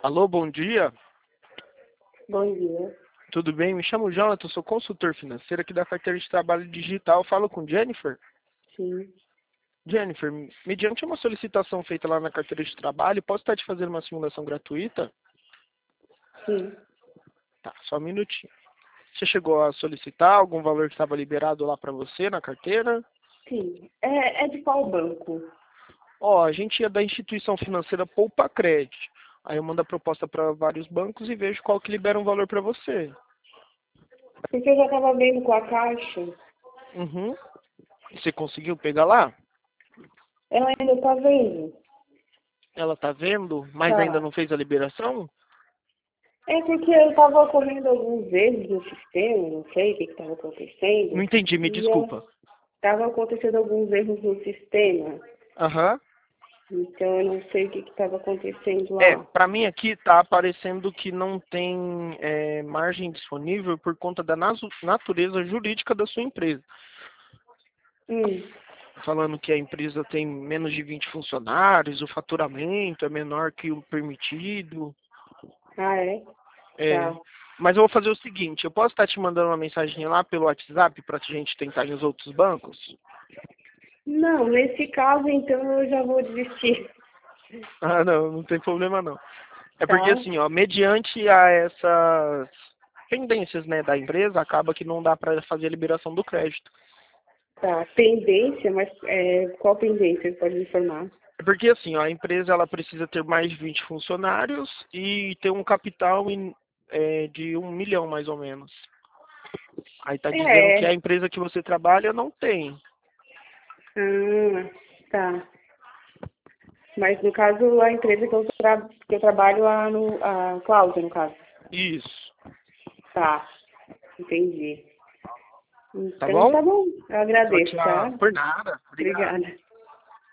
Alô, bom dia. Bom dia. Tudo bem? Me chamo Jonathan, sou consultor financeiro aqui da carteira de trabalho digital. Falo com Jennifer. Sim, Jennifer, mediante uma solicitação feita lá na carteira de trabalho, posso estar te fazendo uma simulação gratuita? sim, Tá, só um minutinho. Você chegou a solicitar algum valor que estava liberado lá para você na carteira? sim. É de qual banco? Ó, a gente é da instituição financeira Poupa Cred. Aí eu mando a proposta para vários bancos e vejo qual que libera um valor para você. Porque eu já estava vendo com a Caixa. Uhum. Você conseguiu pegar lá? Ela ainda está vendo. Ela tá vendo, mas ainda Tá. não fez a liberação? É porque eu estava ocorrendo alguns erros no sistema, não sei o que estava Não acontecendo. entendi, me E desculpa. estava acontecendo alguns erros no sistema. Aham. Então eu não sei o que estava acontecendo É, lá. para mim aqui tá aparecendo que não tem margem disponível por conta da natureza jurídica da sua empresa. Hum. Falando que a empresa tem menos de 20 funcionários, o faturamento é menor que o permitido. Ah, é? É, Tá. mas eu vou fazer o seguinte, eu posso estar te mandando uma mensagem lá pelo WhatsApp para a gente tentar nos outros bancos? Não, nesse caso então eu já vou desistir. Ah, não, não tem problema não. É porque Tá? assim, ó, mediante a essas pendências, né, da empresa, acaba que não dá para fazer a liberação do crédito. Tá. Pendência, mas qual pendência? Pode me informar? É porque assim, ó, a empresa ela precisa ter mais de 20 funcionários e ter um capital de 1 milhão mais ou menos. Aí tá dizendo que É. a empresa que você trabalha não tem. Ah, tá. Mas no caso, a empresa que eu trabalho, a Cláudia, no caso. Isso. Tá, entendi. Tá Então bom? tá bom. Eu Tchau, agradeço, tchau. tá? Por nada. Obrigado. Obrigada.